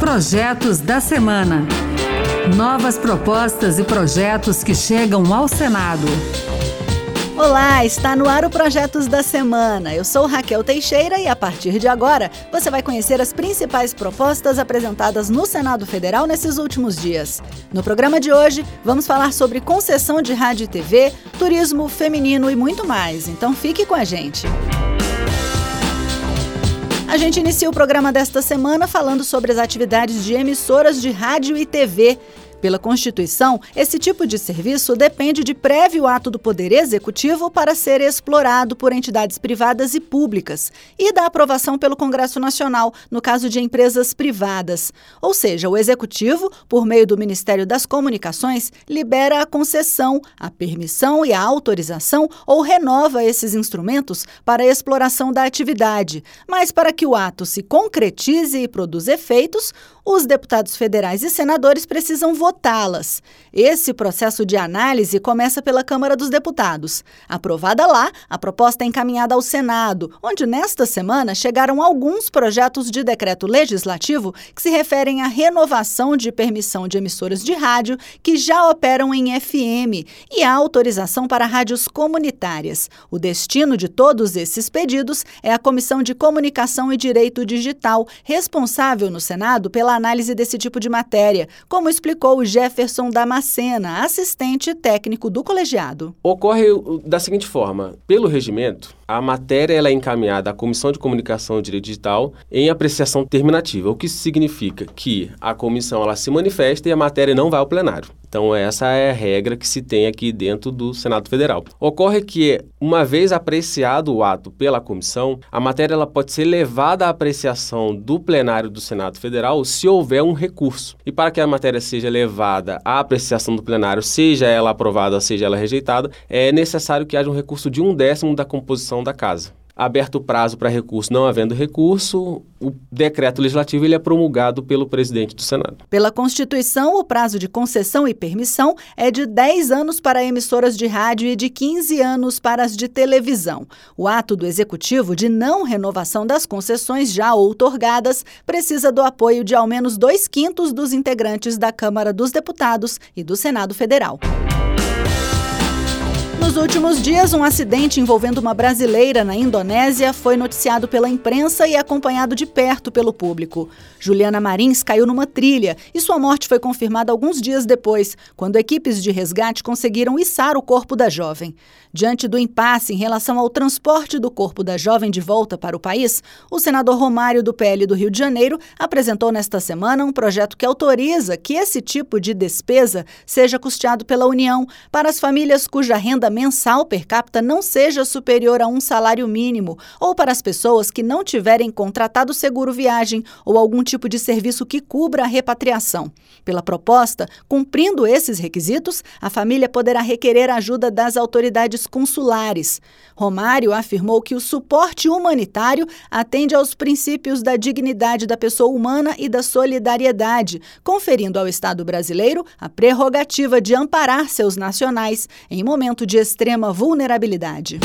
Projetos da Semana. Novas propostas e projetos que chegam ao Senado. Olá, está no ar o Projetos da Semana. Eu sou Raquel Teixeira e a partir de agora você vai conhecer as principais propostas apresentadas no Senado Federal nesses últimos dias. No programa de hoje, vamos falar sobre concessão de rádio e TV, turismo feminino e muito mais. Então fique com a gente. A gente inicia o programa desta semana falando sobre as atividades de emissoras de rádio e TV. Pela Constituição, esse tipo de serviço depende de prévio ato do Poder Executivo para ser explorado por entidades privadas e públicas e da aprovação pelo Congresso Nacional, no caso de empresas privadas. Ou seja, o Executivo, por meio do Ministério das Comunicações, libera a concessão, a permissão e a autorização ou renova esses instrumentos para a exploração da atividade. Mas para que o ato se concretize e produza efeitos, os deputados federais e senadores precisam votá-las. Esse processo de análise começa pela Câmara dos Deputados. Aprovada lá, a proposta é encaminhada ao Senado, onde nesta semana chegaram alguns projetos de decreto legislativo que se referem à renovação de permissão de emissoras de rádio que já operam em FM e à autorização para rádios comunitárias. O destino de todos esses pedidos é a Comissão de Comunicação e Direito Digital, responsável no Senado pela análise desse tipo de matéria, como explicou o Jefferson Damascena, assistente técnico do colegiado. Ocorre da seguinte forma: pelo regimento, a matéria ela é encaminhada à Comissão de Comunicação e Direito Digital em apreciação terminativa, o que significa que a comissão ela se manifesta e a matéria não vai ao plenário. Então, essa é a regra que se tem aqui dentro do Senado Federal. Ocorre que, uma vez apreciado o ato pela comissão, a matéria ela pode ser levada à apreciação do plenário do Senado Federal se houver um recurso. E para que a matéria seja levada à apreciação do plenário, seja ela aprovada, seja ela rejeitada, é necessário que haja um recurso de 1/10 da composição da casa. Aberto o prazo para recurso, não havendo recurso, o decreto legislativo ele é promulgado pelo presidente do Senado. Pela Constituição, o prazo de concessão e permissão é de 10 anos para emissoras de rádio e de 15 anos para as de televisão. O ato do Executivo de não renovação das concessões já outorgadas precisa do apoio de ao menos 2/5 dos integrantes da Câmara dos Deputados e do Senado Federal. Nos últimos dias, um acidente envolvendo uma brasileira na Indonésia foi noticiado pela imprensa e acompanhado de perto pelo público. Juliana Marins caiu numa trilha e sua morte foi confirmada alguns dias depois, quando equipes de resgate conseguiram içar o corpo da jovem. Diante do impasse em relação ao transporte do corpo da jovem de volta para o país, o senador Romário, do PL do Rio de Janeiro, apresentou nesta semana um projeto que autoriza que esse tipo de despesa seja custeado pela União para as famílias cuja renda mensal per capita não seja superior a um salário mínimo ou para as pessoas que não tiverem contratado seguro viagem ou algum tipo de serviço que cubra a repatriação. Pela proposta, cumprindo esses requisitos, a família poderá requerer a ajuda das autoridades consulares. Romário afirmou que o suporte humanitário atende aos princípios da dignidade da pessoa humana e da solidariedade, conferindo ao Estado brasileiro a prerrogativa de amparar seus nacionais em momento de extrema vulnerabilidade.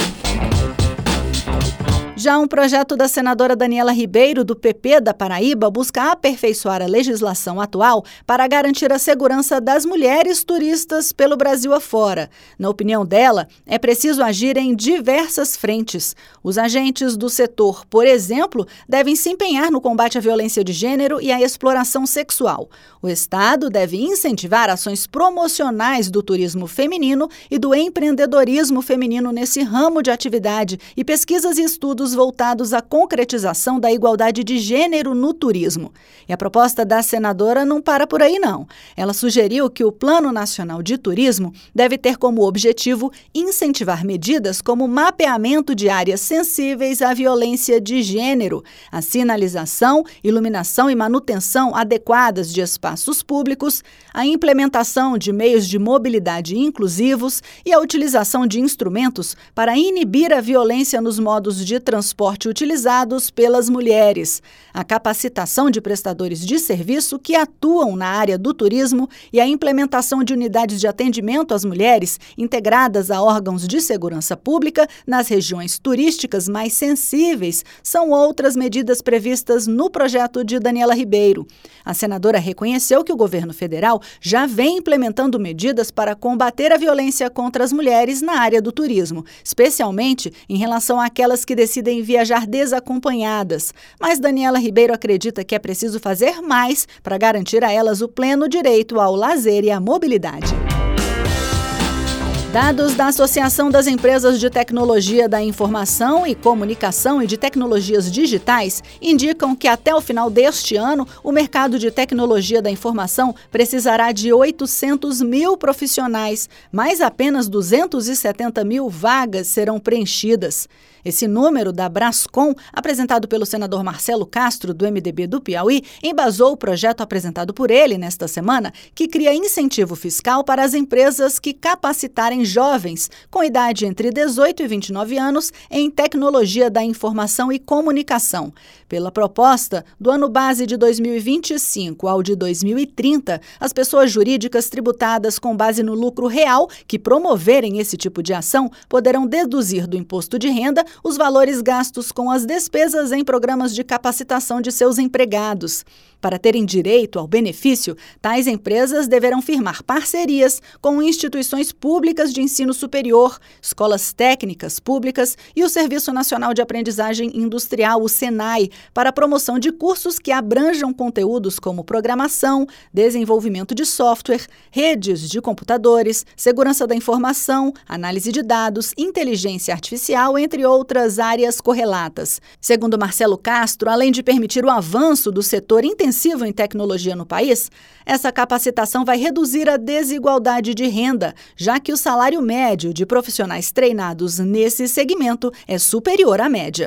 Já um projeto da senadora Daniela Ribeiro, do PP da Paraíba, busca aperfeiçoar a legislação atual para garantir a segurança das mulheres turistas pelo Brasil afora. Na opinião dela, é preciso agir em diversas frentes. Os agentes do setor, por exemplo, devem se empenhar no combate à violência de gênero e à exploração sexual. O Estado deve incentivar ações promocionais do turismo feminino e do empreendedorismo feminino nesse ramo de atividade e pesquisas e estudos voltados à concretização da igualdade de gênero no turismo. E a proposta da senadora não para por aí, não. Ela sugeriu que o Plano Nacional de Turismo deve ter como objetivo incentivar medidas como mapeamento de áreas sensíveis à violência de gênero, a sinalização, iluminação e manutenção adequadas de espaços públicos, a implementação de meios de mobilidade inclusivos e a utilização de instrumentos para inibir a violência nos modos de transporte transporte utilizados pelas mulheres, a capacitação de prestadores de serviço que atuam na área do turismo e a implementação de unidades de atendimento às mulheres integradas a órgãos de segurança pública nas regiões turísticas mais sensíveis são outras medidas previstas no projeto de Daniela Ribeiro. A senadora reconheceu que o governo federal já vem implementando medidas para combater a violência contra as mulheres na área do turismo, especialmente em relação àquelas que decidem viajar desacompanhadas. Mas Daniela Ribeiro acredita que é preciso fazer mais para garantir a elas o pleno direito ao lazer e à mobilidade. Dados da Associação das Empresas de Tecnologia da Informação e Comunicação e de Tecnologias Digitais indicam que até o final deste ano, o mercado de tecnologia da informação precisará de 800 mil profissionais, mas apenas 270 mil vagas serão preenchidas. Esse número da Brascom, apresentado pelo senador Marcelo Castro, do MDB do Piauí, embasou o projeto apresentado por ele nesta semana, que cria incentivo fiscal para as empresas que capacitarem jovens com idade entre 18 e 29 anos em tecnologia da informação e comunicação. Pela proposta, do ano base de 2025 ao de 2030, as pessoas jurídicas tributadas com base no lucro real que promoverem esse tipo de ação poderão deduzir do imposto de renda os valores gastos com as despesas em programas de capacitação de seus empregados. Para terem direito ao benefício, tais empresas deverão firmar parcerias com instituições públicas de ensino superior, escolas técnicas públicas e o Serviço Nacional de Aprendizagem Industrial, o SENAI, para a promoção de cursos que abranjam conteúdos como programação, desenvolvimento de software, redes de computadores, segurança da informação, análise de dados, inteligência artificial, entre outras áreas correlatas. Segundo Marcelo Castro, além de permitir o avanço do setor intensivo em tecnologia no país, essa capacitação vai reduzir a desigualdade de renda, já que o salário médio de profissionais treinados nesse segmento é superior à média.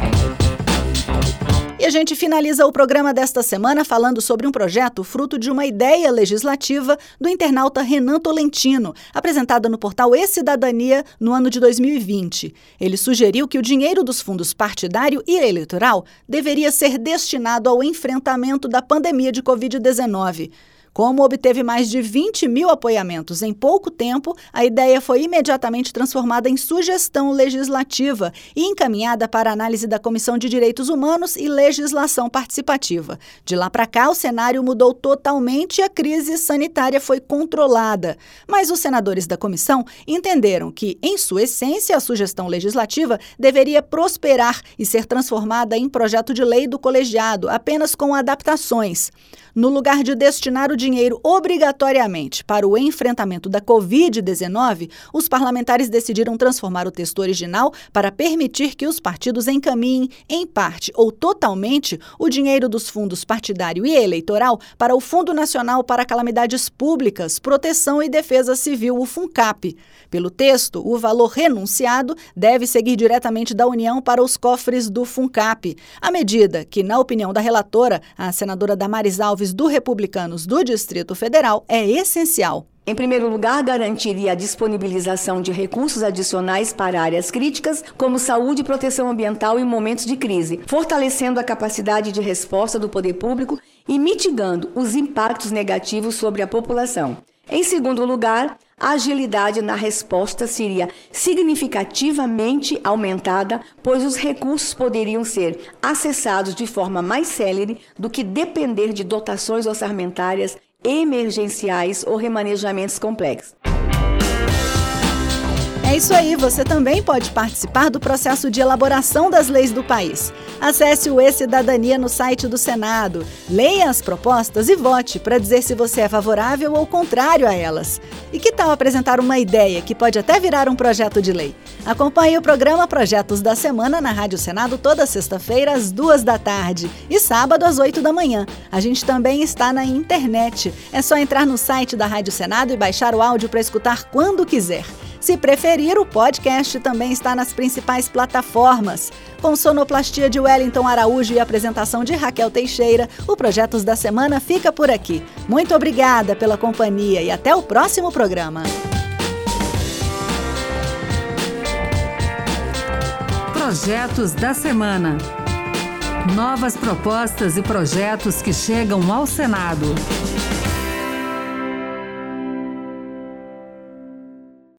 E a gente finaliza o programa desta semana falando sobre um projeto fruto de uma ideia legislativa do internauta Renan Tolentino, apresentada no portal E-Cidadania no ano de 2020. Ele sugeriu que o dinheiro dos fundos partidário e eleitoral deveria ser destinado ao enfrentamento da pandemia de Covid-19. Como obteve mais de 20 mil apoiamentos em pouco tempo, a ideia foi imediatamente transformada em sugestão legislativa e encaminhada para análise da Comissão de Direitos Humanos e Legislação Participativa. De lá para cá, o cenário mudou totalmente e a crise sanitária foi controlada. Mas os senadores da comissão entenderam que, em sua essência, a sugestão legislativa deveria prosperar e ser transformada em projeto de lei do colegiado, apenas com adaptações. No lugar de destinar o dinheiro obrigatoriamente para o enfrentamento da Covid-19, os parlamentares decidiram transformar o texto original para permitir que os partidos encaminhem, em parte ou totalmente, o dinheiro dos fundos partidário e eleitoral para o Fundo Nacional para Calamidades Públicas, Proteção e Defesa Civil, o FUNCAP. Pelo texto, o valor renunciado deve seguir diretamente da União para os cofres do FUNCAP. A medida, que, na opinião da relatora, a senadora Damares Alves, do Republicanos do Distrito Federal, é essencial. Em primeiro lugar, garantiria a disponibilização de recursos adicionais para áreas críticas, como saúde e proteção ambiental em momentos de crise, fortalecendo a capacidade de resposta do poder público e mitigando os impactos negativos sobre a população. Em segundo lugar, a agilidade na resposta seria significativamente aumentada, pois os recursos poderiam ser acessados de forma mais célere do que depender de dotações orçamentárias emergenciais ou remanejamentos complexos. É isso aí, você também pode participar do processo de elaboração das leis do país. Acesse o E-Cidadania no site do Senado, leia as propostas e vote para dizer se você é favorável ou contrário a elas. E que tal apresentar uma ideia que pode até virar um projeto de lei? Acompanhe o programa Projetos da Semana na Rádio Senado toda sexta-feira às 14h e sábado às 8h. A gente também está na internet. É só entrar no site da Rádio Senado e baixar o áudio para escutar quando quiser. Se preferir, o podcast também está nas principais plataformas. Com sonoplastia de Wellington Araújo e apresentação de Raquel Teixeira, o Projetos da Semana fica por aqui. Muito obrigada pela companhia e até o próximo programa. Projetos da semana. Novas propostas e projetos que chegam ao Senado.